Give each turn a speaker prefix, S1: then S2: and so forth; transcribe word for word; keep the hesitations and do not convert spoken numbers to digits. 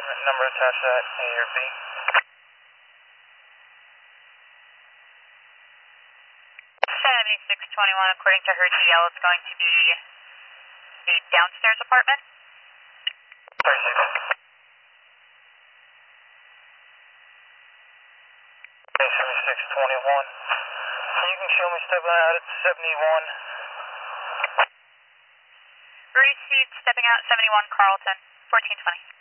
S1: apartment number attached to that, A or B?
S2: seventy-six twenty-one, according to her D L, it's going to be a downstairs apartment.
S1: thirty-six. Okay, seventy-six twenty-one. You can show me stepping out at seventy-one.
S2: Received, stepping out seventy-one Carlton, fourteen twenty.